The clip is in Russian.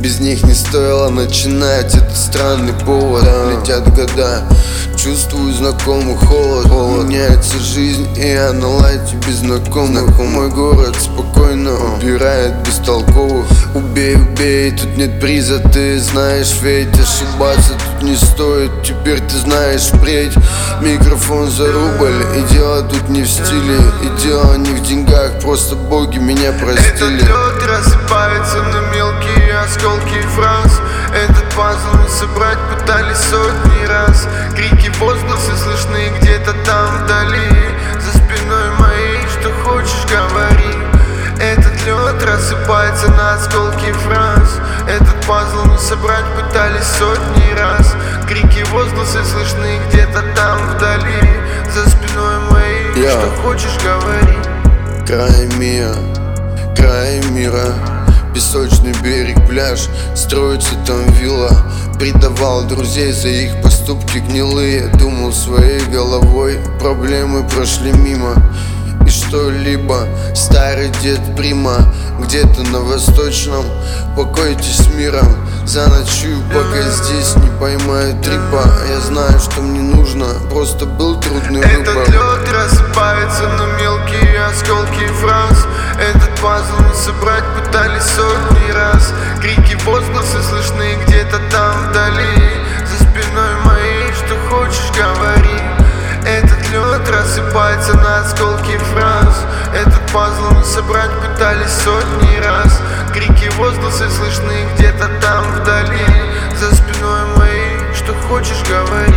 Без них не стоило начинать этот странный повод. Летят года, чувствую знакомый холод. Меняется жизнь, и я на лайте без знакомых. Мой город спокойно убирает бестолковых. Убей, убей, тут нет приза, ты знаешь, ведь ошибаться тут не стоит. Теперь ты знаешь впредь. Микрофон за рубль, и дело тут не в стиле, и дело не в деньгах, просто боги меня простили. Этот лед рассыпается на мелкие осколки фраз. Этот пазл не собрать пытались сотни раз. Крики, возгласы слышны где-то там вдали. За спиной моей, что хочешь, говори. Этот лед рассыпается на осколки фраз. Этот пазл не собрать пытались сотни раз. Крики, возгласы слышны где-то там вдали. За спиной моей, что хочешь, говори. Край мира, песочный берег, пляж, строится там вилла. Предавал друзей за их поступки гнилые. Думал своей головой, проблемы прошли мимо. И что-либо, старый дед Прима, где-то на восточном, покойтесь с миром. Заночую, пока здесь не поймаю трипа. Я знаю, что мне нужно, просто был трудный выбор. Этот лед рассыпается на мелкие осколки фраз. Этот пазл не собрать пытались сотни раз. Крики, возгласы слышны где-то там вдали. За спиной моей, что хочешь, говори. Этот лед рассыпается на осколки фраз. Этот пазл не собрать пытались сотни раз. Крики, возгласы слышны где-то там вдали. За спиной моей, что хочешь, говори.